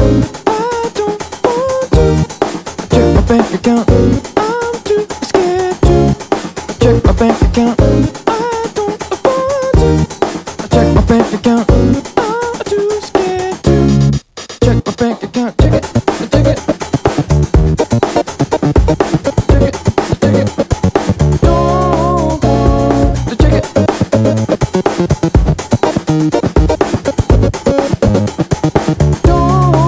I don't want to check my bank account. I'm too scared to check my bank account. I don't want to check my bank account. I'm too scared to check my bank account. Check it, check it.